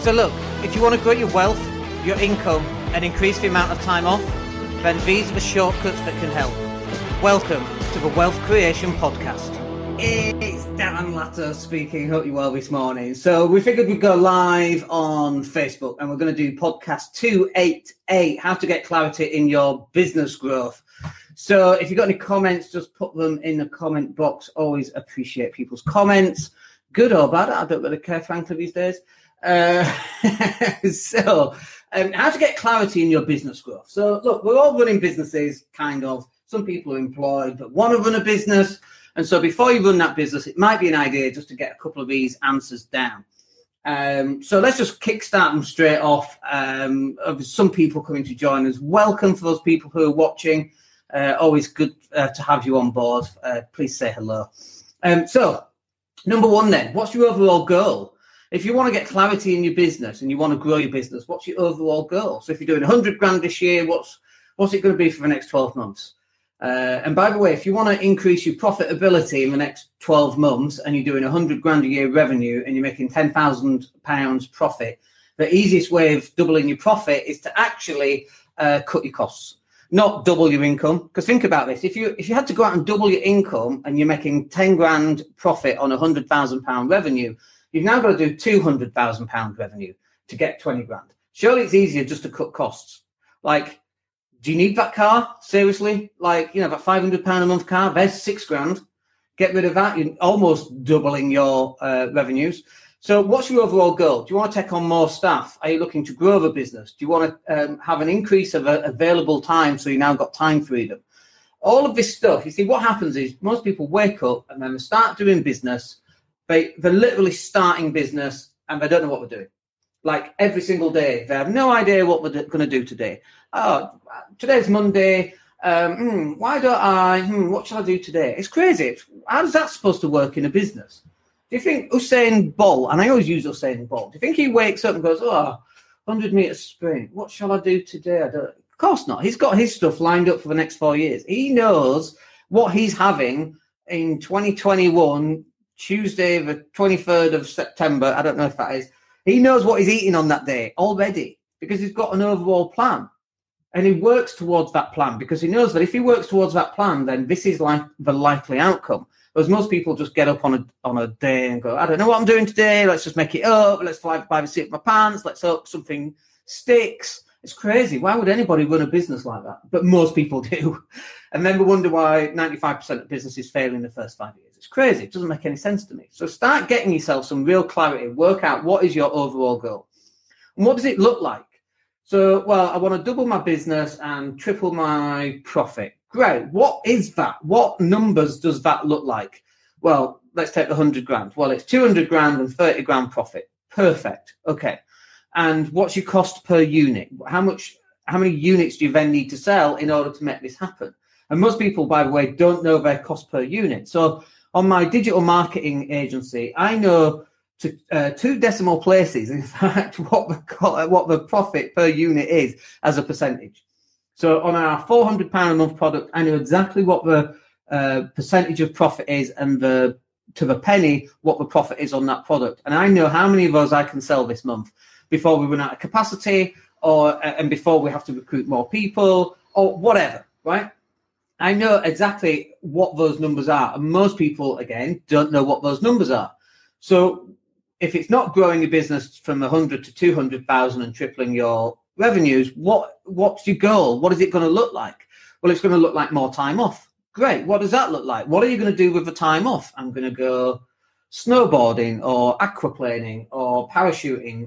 So look, if you want to grow your wealth, your income, and increase the amount of time off, then these are the shortcuts that can help. Welcome to the Wealth Creation Podcast. It's Dan Latter speaking. Hope you're well this morning. So we figured we'd go live on Facebook, and we're going to do podcast 288, how to get clarity in your business growth. So if you've got any comments, just put them in the comment box. Always appreciate people's comments, good or bad. I don't really care, frankly, these days. How to get clarity in your business growth. So look, we're all running businesses, kind of. Some people are employed but want to run a business. And so before you run that business, it might be an idea just to get a couple of these answers down. So let's just kickstart them straight off. Some people coming to join us. Welcome for those people who are watching. Always good to have you on board. Please say hello. So number one then, what's your overall goal? If you want to get clarity in your business and you want to grow your business, what's your overall goal? So if you're doing 100 grand this year, what's it going to be for the next 12 months? And by the way, if you want to increase your profitability in the next 12 months and you're doing 100 grand a year revenue and you're making £10,000 profit, the easiest way of doubling your profit is to actually cut your costs, not double your income. Because think about this. If you had to go out and double your income and you're making 10 grand profit on £100,000 revenue, you've now got to do £200,000 revenue to get 20 grand. Surely it's easier just to cut costs. Like, do you need that car? Seriously? Like, that £500 a month car, there's 6 grand. Get rid of that. You're almost doubling your revenues. So what's your overall goal? Do you want to take on more staff? Are you looking to grow the business? Do you want to have an increase of available time so you now got time freedom? All of this stuff, you see, what happens is most people wake up and then they start doing business. They're literally starting business and they don't know what they're doing. Like every single day, they have no idea what they're going to do today. Oh, today's Monday. What shall I do today? It's crazy. How's that supposed to work in a business? Do you think Usain Bolt, and I always use Usain Bolt, do you think he wakes up and goes, 100 meter sprint, what shall I do today? Of course not. He's got his stuff lined up for the next 4 years. He knows what he's having in 2021, Tuesday, the 23rd of September. I don't know if that is. He knows what he's eating on that day already because he's got an overall plan. And he works towards that plan because he knows that if he works towards that plan, then this is like the likely outcome. Whereas most people just get up on a day and go, I don't know what I'm doing today. Let's just make it up. Let's fly by the seat of my pants. Let's hope something sticks. It's crazy. Why would anybody run a business like that? But most people do. And then we wonder why 95% of businesses fail in the first 5 years. It's crazy. It doesn't make any sense to me. So start getting yourself some real clarity. Work out what is your overall goal. And what does it look like? So, I want to double my business and triple my profit. Great. What is that? What numbers does that look like? Well, let's take the 100 grand. Well, it's 200 grand and 30 grand profit. Perfect. Okay. And what's your cost per unit? How many units do you then need to sell in order to make this happen? And most people, by the way, don't know their cost per unit. So on my digital marketing agency, I know to 2 decimal places, in fact, what the profit per unit is as a percentage. So on our £400 a month product, I know exactly what the percentage of profit is and to the penny what the profit is on that product. And I know how many of those I can sell this month before we run out of capacity and before we have to recruit more people or whatever, right? I know exactly what those numbers are. And most people, again, don't know what those numbers are. So if it's not growing your business from 100 to 200,000 and tripling your revenues, what's your goal? What is it going to look like? Well, it's going to look like more time off. Great. What does that look like? What are you going to do with the time off? I'm going to go snowboarding or aquaplaning or parachuting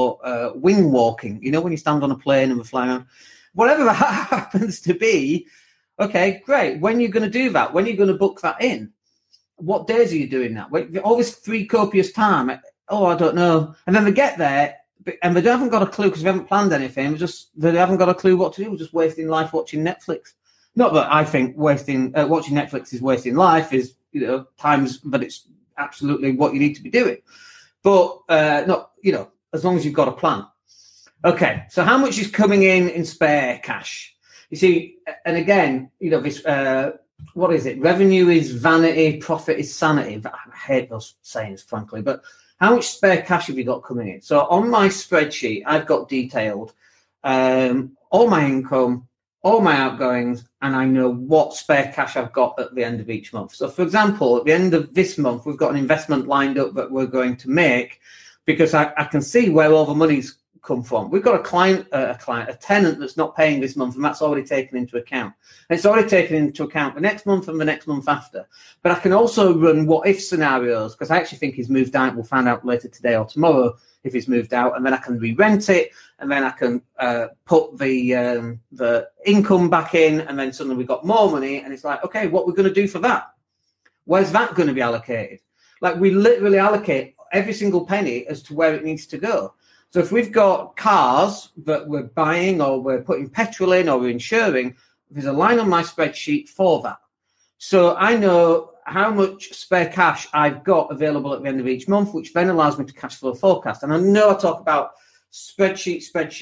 or wing walking. You know, when you stand on a plane and we fly around, whatever that happens to be. Okay, great. When are you going to do that? When are you going to book that in? What days are you doing that? All this free copious time. I don't know. And then they get there and they haven't got a clue because we haven't planned anything. They haven't got a clue what to do. We're just wasting life watching Netflix. Not that I think watching Netflix is wasting life is, times, but it's absolutely what you need to be doing. But not, as long as you've got a plan. Okay, so how much is coming in spare cash? You see, and again, this what is it? Revenue is vanity, profit is sanity. I hate those sayings, frankly, but how much spare cash have you got coming in? So on my spreadsheet, I've got detailed all my income, all my outgoings, and I know what spare cash I've got at the end of each month. So, for example, at the end of this month, we've got an investment lined up that we're going to make because I can see where all the money's come from. We've got a tenant that's not paying this month, and that's already taken into account. And it's already taken into account the next month and the next month after. But I can also run what-if scenarios because I actually think he's moved out. We'll find out later today or tomorrow if he's moved out, and then I can re-rent it, and then I can put the income back in, and then suddenly we've got more money, and it's like, okay, what we're going to do for that? Where's that going to be allocated? Like, we literally allocate every single penny as to where it needs to go. So if we've got cars that we're buying or we're putting petrol in or we're insuring, there's a line on my spreadsheet for that. So I know how much spare cash I've got available at the end of each month, which then allows me to cash flow forecast. And I know I talk about spreadsheet.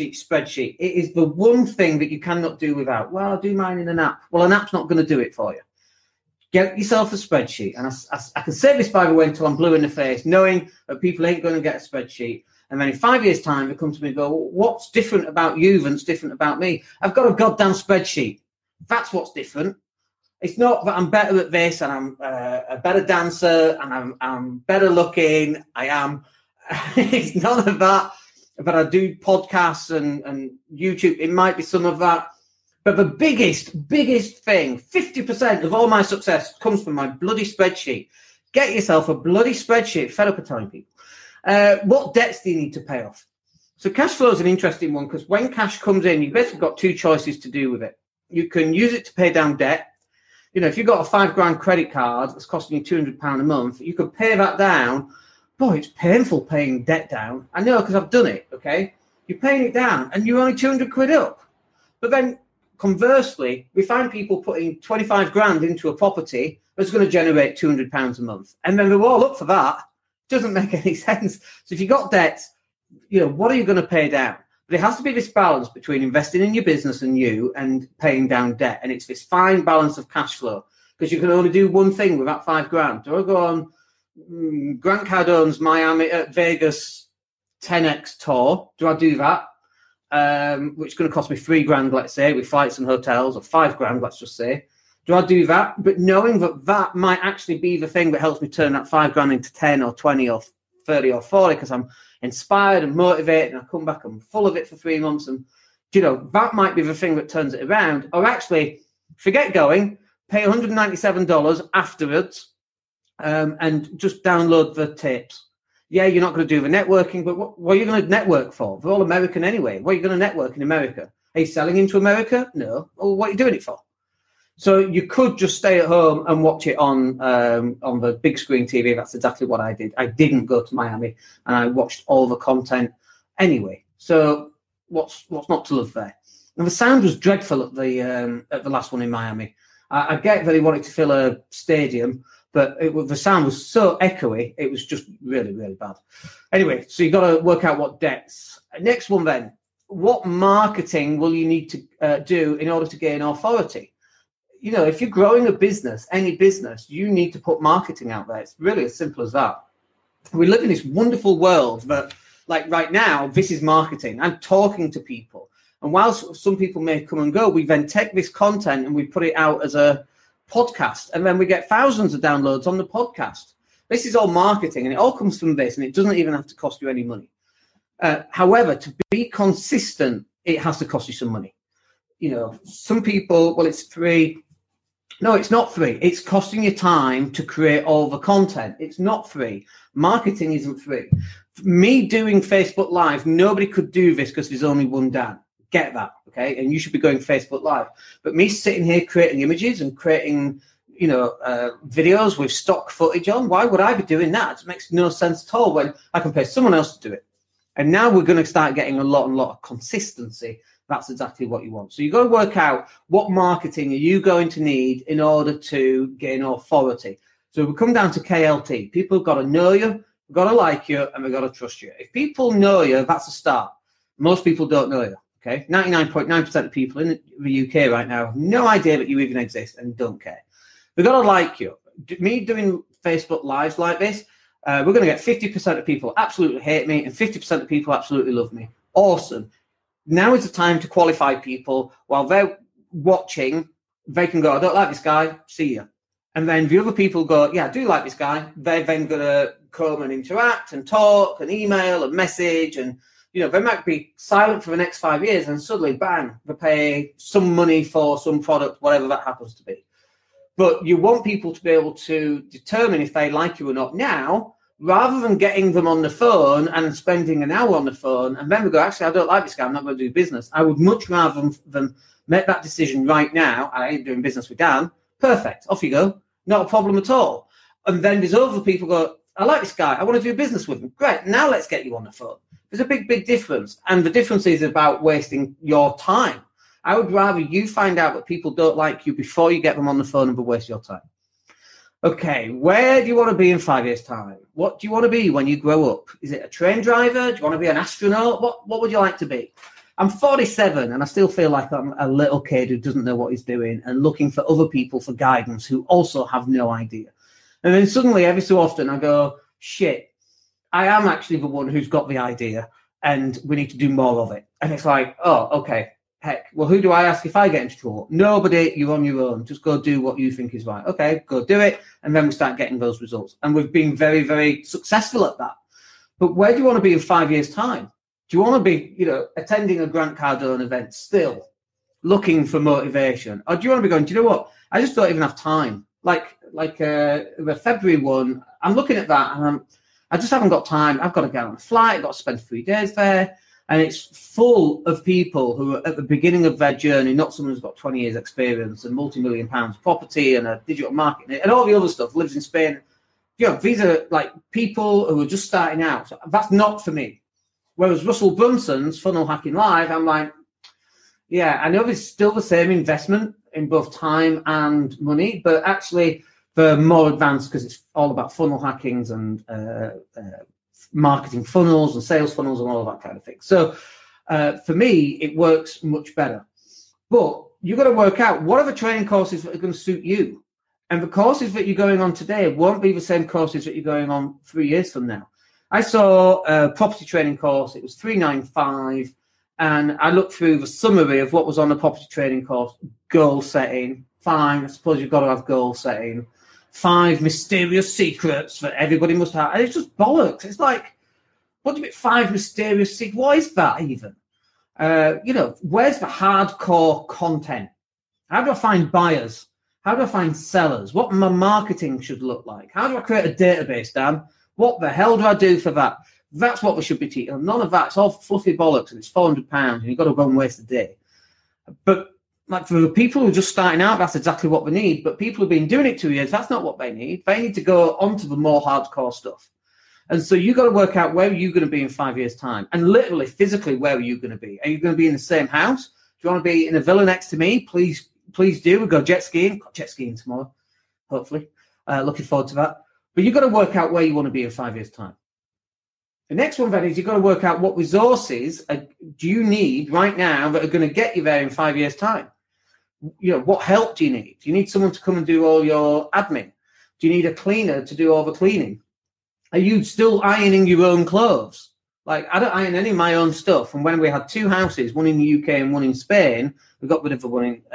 It is the one thing that you cannot do without. Well, I'll do mine in an app. Well, an app's not going to do it for you. Get yourself a spreadsheet. And I can say this, by the way, until I'm blue in the face, knowing that people ain't going to get a spreadsheet. And then in 5 years' time, they come to me and go, what's different about you than's different about me? I've got a goddamn spreadsheet. That's what's different. It's not that I'm better at this and I'm a better dancer and I'm better looking. I am. It's none of that. But I do podcasts and YouTube. It might be some of that. But the biggest thing, 50% of all my success comes from my bloody spreadsheet. Get yourself a bloody spreadsheet. Fed up of telling people. What debts do you need to pay off? So cash flow is an interesting one because when cash comes in, you've basically got two choices to do with it. You can use it to pay down debt. You know, if you've got a $5,000 credit card that's costing you £200 a month, you could pay that down. Boy, it's painful paying debt down. I know because I've done it, okay? You're paying it down and you're only 200 quid up. But then conversely, we find people putting 25 grand into a property that's going to generate £200 a month. And then they're all up for that. Doesn't make any sense. So if you've got debt, you know, what are you going to pay down? But it has to be this balance between investing in your business and you and paying down debt. And it's this fine balance of cash flow because you can only do one thing with that £5,000. Do I go on Grant Cardone's Miami Vegas 10X tour? Do I do that? Which is going to cost me $3,000, let's say, with flights and hotels, or $5,000, let's just say. Do I do that? But knowing that that might actually be the thing that helps me turn that $5,000 into 10 or 20 or 30 or 40 because I'm inspired and motivated and I come back, I'm full of it for 3 months. And, you know, that might be the thing that turns it around. Or actually, forget going, pay $197 afterwards and just download the tapes. Yeah, you're not going to do the networking, but what are you going to network for? They're all American anyway. What are you going to network in America? Are you selling into America? No. Well, what are you doing it for? So you could just stay at home and watch it on the big screen TV. That's exactly what I did. I didn't go to Miami, and I watched all the content anyway. So what's not to love there? And the sound was dreadful at the last one in Miami. I get that he wanted to fill a stadium, but the sound was so echoey. It was just really, really bad. Anyway, so you've got to work out what debts. Next one then. What marketing will you need to do in order to gain authority? You know, if you're growing a business, any business, you need to put marketing out there. It's really as simple as that. We live in this wonderful world that, like right now, this is marketing. I'm talking to people. And whilst some people may come and go, we then take this content and we put it out as a podcast. And then we get thousands of downloads on the podcast. This is all marketing, and it all comes from this, and it doesn't even have to cost you any money. However, to be consistent, it has to cost you some money. You know, some people, well, it's free. No, it's not free. It's costing you time to create all the content. It's not free. Marketing isn't free. Me doing Facebook Live, nobody could do this because there's only one Dan. Get that, okay? And you should be going Facebook Live. But me sitting here creating images and creating, you know, videos with stock footage on, why would I be doing that? It makes no sense at all when I can pay someone else to do it. And now we're going to start getting a lot of consistency. That's exactly what you want. So you've got to work out what marketing are you going to need in order to gain authority. So we come down to KLT. People have got to know you, they've got to like you, and they've got to trust you. If people know you, that's a start. Most people don't know you, okay? 99.9% of people in the UK right now have no idea that you even exist and don't care. They've got to like you. Me doing Facebook Lives like this, we're going to get 50% of people absolutely hate me and 50% of people absolutely love me. Awesome. Now is the time to qualify people. While they're watching, they can go, I don't like this guy, see ya. And then the other people go, yeah, I do like this guy. They're then going to come and interact and talk and email and message. And, they might be silent for the next 5 years and suddenly, bang, they pay some money for some product, whatever that happens to be. But you want people to be able to determine if they like you or not now, rather than getting them on the phone and spending an hour on the phone and then we go, actually, I don't like this guy, I'm not going to do business. I would much rather than make that decision right now. I ain't doing business with Dan. Perfect. Off you go. Not a problem at all. And then there's other people go, I like this guy. I want to do business with him. Great. Now let's get you on the phone. There's a big, big difference. And the difference is about wasting your time. I would rather you find out that people don't like you before you get them on the phone and waste your time. Okay, where do you want to be in 5 years' time? What do you want to be when you grow up? Is it a train driver? Do you want to be an astronaut? What would you like to be? I'm 47 and I still feel like I'm a little kid who doesn't know what he's doing and looking for other people for guidance who also have no idea. And then suddenly, every so often, I go, shit, I am actually the one who's got the idea and we need to do more of it. And it's like, oh, okay, heck, well, who do I ask if I get into trouble? Nobody, you're on your own. Just go do what you think is right. Okay, go do it. And then we start getting those results. And we've been very, very successful at that. But where do you want to be in 5 years' time? Do you want to be, attending a Grant Cardone event still, looking for motivation? Or do you want to be going, do you know what? I just don't even have time. Like the February one, I'm looking at that and I just haven't got time. I've got to get on a flight. I've got to spend 3 days there. And it's full of people who are at the beginning of their journey, not someone who's got 20 years experience and multi-million pounds property and a digital marketing and all the other stuff, lives in Spain. These are like people who are just starting out. So that's not for me. Whereas Russell Brunson's Funnel Hacking Live, I'm like, yeah, I know there's still the same investment in both time and money, but actually they're more advanced because it's all about funnel hackings and marketing funnels and sales funnels and all of that kind of thing. So for me, it works much better. But you've got to work out what are the training courses that are going to suit you. And the courses that you're going on today won't be the same courses that you're going on 3 years from now. I saw a property training course. It was $395. And I looked through the summary of what was on the property training course. Goal setting. Fine. I suppose you've got to have goal setting. 5 mysterious secrets that everybody must have. And it's just bollocks. It's like, what do you mean 5 mysterious secrets? What is that even? Where's the hardcore content? How do I find buyers? How do I find sellers? What my marketing should look like? How do I create a database, Dan? What the hell do I do for that? That's what we should be teaching. None of that. It's all fluffy bollocks and it's £400 and you've got to go and waste a day. But like for the people who are just starting out, that's exactly what they need. But people who've been doing it 2 years, that's not what they need. They need to go onto the more hardcore stuff. And so you've got to work out where are you going to be in 5 years' time? And literally, physically, where are you going to be? Are you going to be in the same house? Do you want to be in a villa next to me? Please do. We'll go jet skiing. Got jet skiing tomorrow, hopefully. Looking forward to that. But you've got to work out where you want to be in 5 years' time. The next one, then, is you've got to work out what resources do you need right now that are going to get you there in 5 years' time. What help do you need? Do you need someone to come and do all your admin? Do you need a cleaner to do all the cleaning? Are you still ironing your own clothes? Like, I don't iron any of my own stuff. And when we had 2 houses, one in the UK and one in Spain, we got rid of the one in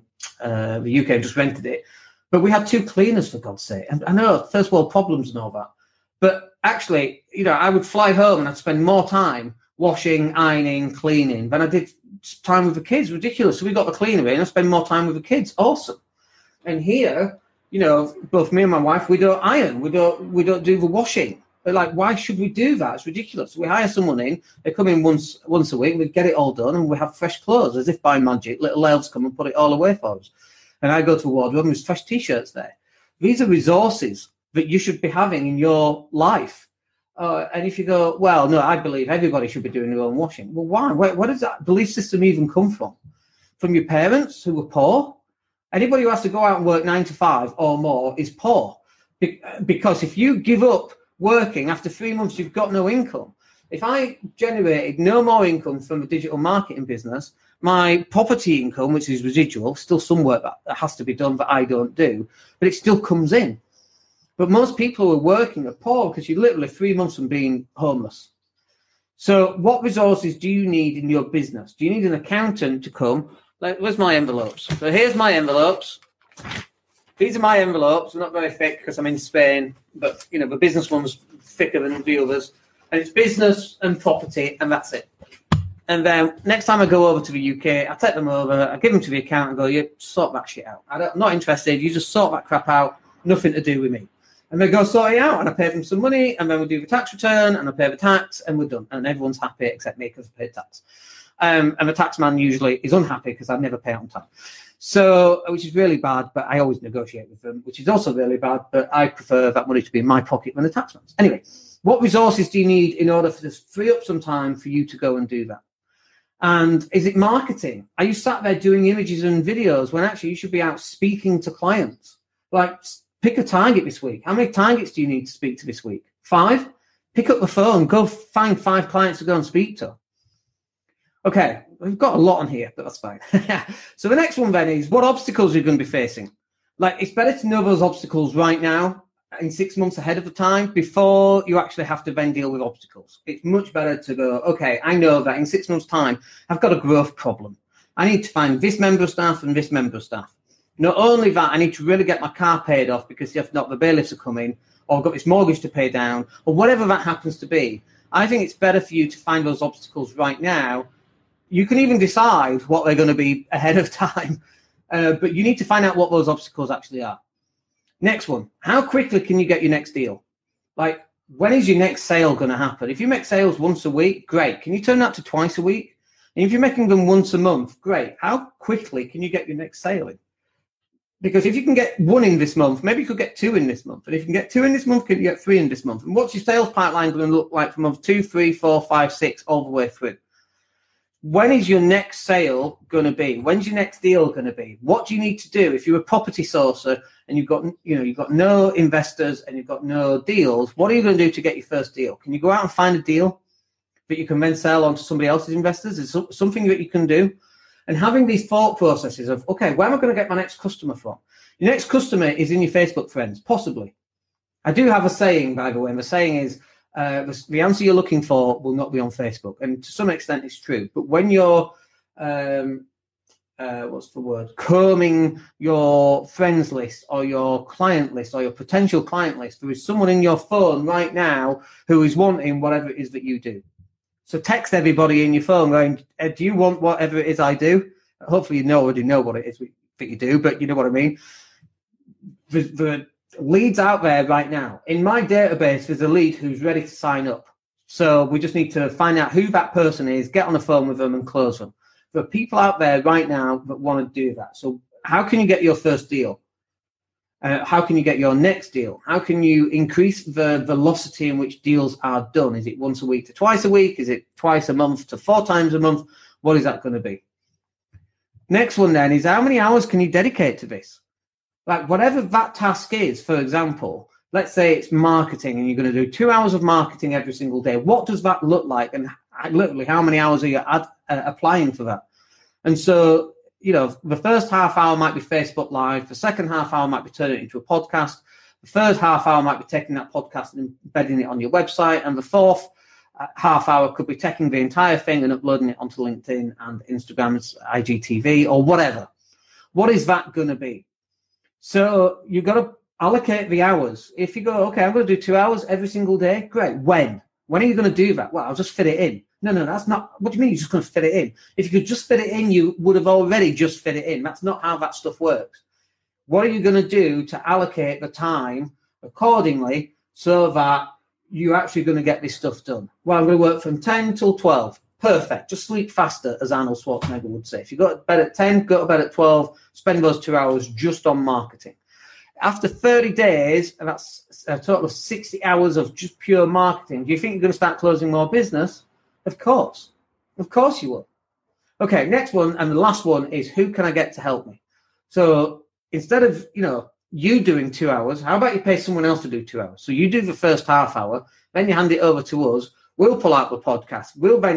the UK and just rented it. But we had 2 cleaners, for God's sake. And I know first world problems and all that. But actually, I would fly home and I'd spend more time washing, ironing, cleaning than I did time with the kids. Ridiculous. So we got the cleaner in. I spend more time with the kids. Awesome. And here, both me and my wife, we don't iron. We don't do the washing. They're like, why should we do that? It's ridiculous. We hire someone in. They come in once a week. We get it all done, and we have fresh clothes, as if by magic. Little elves come and put it all away for us. And I go to a wardrobe, and there's fresh T-shirts there. These are resources that you should be having in your life. And if you go, well, no, I believe everybody should be doing their own washing. Well, why? Where does that belief system even come from? From your parents who were poor? Anybody who has to go out and work 9 to 5 or more is poor. Because if you give up working after 3 months, you've got no income. If I generated no more income from the digital marketing business, My property income, which is residual, still some work that has to be done that I don't do, but it still comes in. But most people who are working are poor because you're literally 3 months from being homeless. So what resources do you need in your business? Do you need an accountant to come? Like, where's my envelopes? So here's my envelopes. These are my envelopes. They're not very thick because I'm in Spain, but, you know, the business one's thicker than the others. And it's business and property, and that's it. And then next time I go over to the UK, I take them over, I give them to the accountant and go, you sort that shit out. I'm not interested. You just sort that crap out. Nothing to do with me. And they go sort it out, and I pay them some money, and then we do the tax return, and I pay the tax, and we're done. And everyone's happy except me because I paid tax. And the tax man usually is unhappy because I never pay on time. So, which is really bad, but I always negotiate with them, which is also really bad, but I prefer that money to be in my pocket than the tax man's. Anyway, what resources do you need in order for this free up some time for you to go and do that? And is it marketing? Are you sat there doing images and videos when actually you should be out speaking to clients? Like, pick a target this week. How many targets do you need to speak to this week? 5? Pick up the phone. Go find 5 clients to go and speak to. Okay, we've got a lot on here, but that's fine. So the next one then is, what obstacles are you going to be facing? Like, it's better to know those obstacles right now, in 6 months ahead of the time, before you actually have to then deal with obstacles. It's much better to go, okay, I know that in 6 months' time, I've got a growth problem. I need to find this member of staff and this member of staff. Not only that, I need to really get my car paid off because if not, the bailiffs are coming, or I've got this mortgage to pay down, or whatever that happens to be. I think it's better for you to find those obstacles right now. You can even decide what they're going to be ahead of time, but you need to find out what those obstacles actually are. Next one, how quickly can you get your next deal? Like, when is your next sale going to happen? If you make sales once a week, great. Can you turn that to twice a week? And if you're making them once a month, great. How quickly can you get your next sale in? Because if you can get 1 in this month, maybe you could get 2 in this month. And if you can get 2 in this month, can you get 3 in this month? And what's your sales pipeline going to look like for month 2, 3, 4, 5, 6, all the way through? When is your next sale going to be? When's your next deal going to be? What do you need to do if you're a property sourcer and you've got no investors and you've got no deals? What are you going to do to get your first deal? Can you go out and find a deal that you can then sell on to somebody else's investors? Is something that you can do? And having these thought processes of, okay, where am I going to get my next customer from? Your next customer is in your Facebook friends, possibly. I do have a saying, by the way, and the saying is, the answer you're looking for will not be on Facebook. And to some extent, it's true. But when you're, combing your friends list or your client list or your potential client list, there is someone in your phone right now who is wanting whatever it is that you do. So text everybody in your phone going, do you want whatever it is I do? Hopefully you already know what it is that you do, but you know what I mean. The leads out there right now. In my database, there's a lead who's ready to sign up. So we just need to find out who that person is, get on the phone with them and close them. There are people out there right now that want to do that. So how can you get your first deal? How can you get your next deal? How can you increase the velocity in which deals are done? Is it once a week to twice a week? Is it twice a month to 4 times a month? What is that going to be? Next one then is, how many hours can you dedicate to this? Like, whatever that task is, for example, let's say it's marketing and you're going to do 2 hours of marketing every single day. What does that look like? And literally, how many hours are you applying for that? And so, you know, the first half hour might be Facebook Live. The second half hour might be turning it into a podcast. The third half hour might be taking that podcast and embedding it on your website. And the fourth half hour could be taking the entire thing and uploading it onto LinkedIn and Instagram's IGTV or whatever. What is that going to be? So you've got to allocate the hours. If you go, okay, I'm going to do 2 hours every single day, great. When are you going to do that? Well, I'll just fit it in. No, that's not. What do you mean you're just going to fit it in? If you could just fit it in, you would have already just fit it in. That's not how that stuff works. What are you going to do to allocate the time accordingly so that you're actually going to get this stuff done? Well, I'm going to work from 10 till 12. Perfect. Just sleep faster, as Arnold Schwarzenegger would say. If you go to bed at 10, go to bed at 12, spend those 2 hours just on marketing. After 30 days, and that's a total of 60 hours of just pure marketing, do you think you're going to start closing more business? Of course. Of course you will. Okay, next one, and the last one is, who can I get to help me? So instead of, you doing 2 hours, how about you pay someone else to do 2 hours? So you do the first half hour, then you hand it over to us. We'll pull out the podcast. We'll then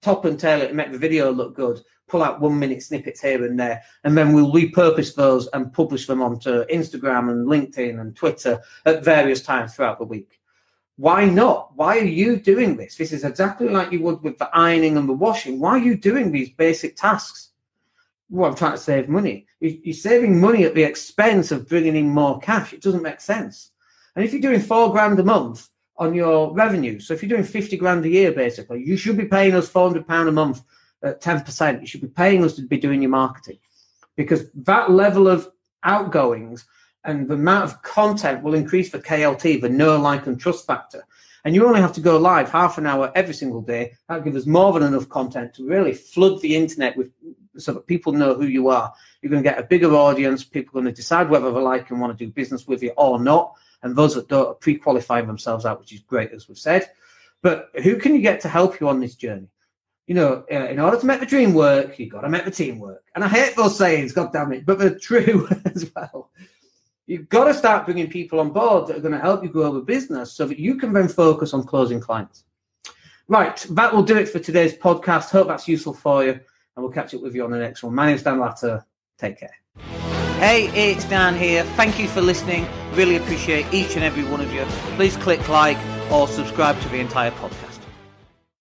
top and tail it and make the video look good, pull out 1 minute snippets here and there, and then we'll repurpose those and publish them onto Instagram and LinkedIn and Twitter at various times throughout the week. Why not? Why are you doing this? This is exactly like you would with the ironing and the washing. Why are you doing these basic tasks? Well, I'm trying to save money. You're saving money at the expense of bringing in more cash. It doesn't make sense. And if you're doing $4,000 a month on your revenue, so if you're doing 50 grand a year, basically, you should be paying us £400 a month at 10%. You should be paying us to be doing your marketing, because that level of outgoings and the amount of content will increase the KLT, the know, like, and trust factor. And you only have to go live half an hour every single day. That'll give us more than enough content to really flood the internet with, so that people know who you are. You're going to get a bigger audience. People are going to decide whether they like and want to do business with you or not. And those that don't are pre-qualifying themselves out, which is great, as we've said. But who can you get to help you on this journey? You know, in order to make the dream work, you've got to make the team work. And I hate those sayings, God damn it, but they're true as well. You've got to start bringing people on board that are going to help you grow the business so that you can then focus on closing clients. Right, that will do it for today's podcast. Hope that's useful for you, and we'll catch up with you on the next one. My name's Dan Latter. Take care. Hey, it's Dan here. Thank you for listening. Really appreciate each and every one of you. Please click like or subscribe to the entire podcast.